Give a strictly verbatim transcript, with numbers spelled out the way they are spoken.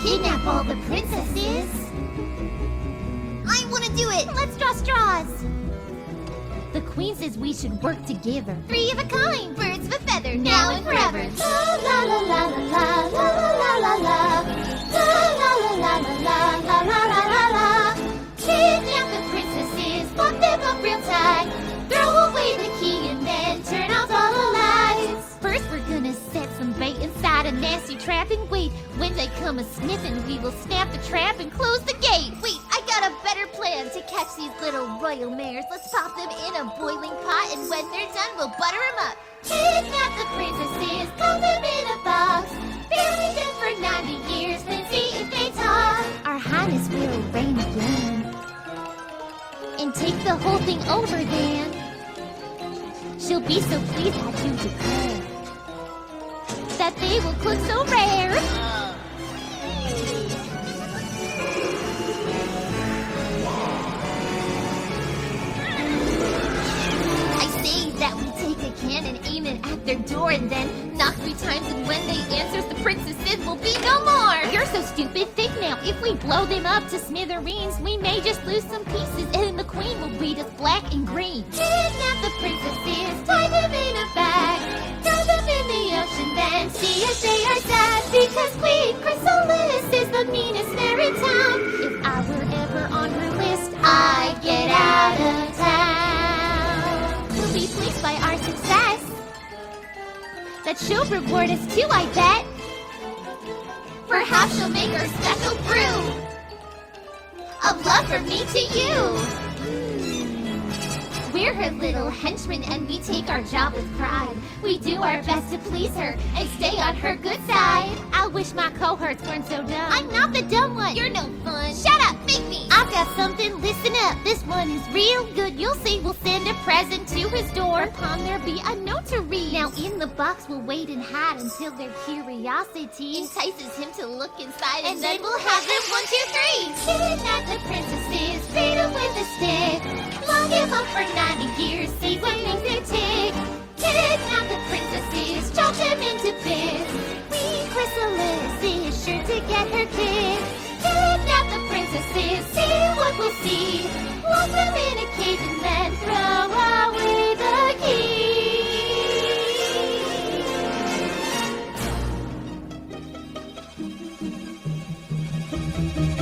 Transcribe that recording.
Kidnap all the princesses. I want to do it! Let's draw straws. The queen says we should work together. Three of a kind, birds of a feather, now, Now and and forever. forever. La la la la la la la la la la la la la la la la la la la la. Kidnap the princesses, lock them up real tight. Throw away the key and then turn off all the lights. First we're gonna set some bait inside a nasty trap and wait. When they come a sniffing, we will snap the trap and close the gate. Wait, I got a better plan to catch these little royal mares. Let's pop them in a boiling pot, and when they're done, we'll butter them up. Kidnap the princesses, put them in a box. Bury them for ninety years, then see if they talk. Our highness will reign again and take the whole thing over then. She'll be so pleased that you declare that they will cook so rare. I say that we take a cannon, aim it at their door, and then knock three times, and when they answers, the princesses will be no more. You're so stupid. Think now. If we blow them up to smithereens, we may just lose some pieces, and the queen will read us black and green. Kidnap the princesses, tie them in a bag, throw them in the ocean, then see if they are sad. Because Queen Chrysalis is the meanest mare in town. If I were ever on her list, I'd get out of town. she'll be pleased by our success. That she'll reward us too, I bet. Perhaps she'll make her special brew of love from me to you. We're her little henchmen, and we take our job with pride. We do our best to please her and stay on her good side. I wish my cohorts weren't so dumb. I'm not the dumb one. You're no fun. Shut up, make me. I've got something, listen up. This one is real good. You'll see, we'll send a present to his door. Upon there be a note to read. Now in the box we'll wait and hide until their curiosity Entices him to look inside, and, And then then we'll have them one, two, three. Kidnap the princesses, beat them with a stick. Lock him up for ninety years, see what makes it tick. Kidnap the princesses, chop them into bits. Queen Chrysalis is sure to get her kick. Kidnap the princesses, see what we'll see. Lock them in a cage and then throw away the key.